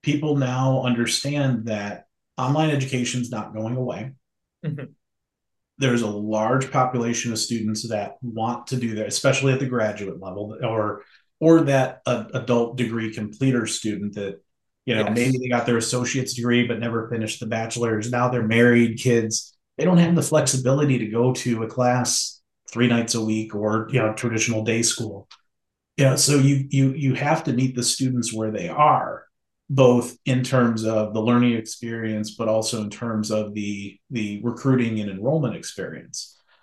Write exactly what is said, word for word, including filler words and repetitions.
people now understand that online education is not going away. Mhm. There's a large population of students that want to do that, especially at the graduate level, or or that uh, adult degree completer student that, you know, maybe Yes. they got their associate's degree but never finished the bachelor's. Now they're married, kids. They don't have the flexibility to go to a class three nights a week or, you know, traditional day school. Yeah, so you you you have to meet the students where they are, both in terms of the learning experience, but also in terms of the the recruiting and enrollment experience.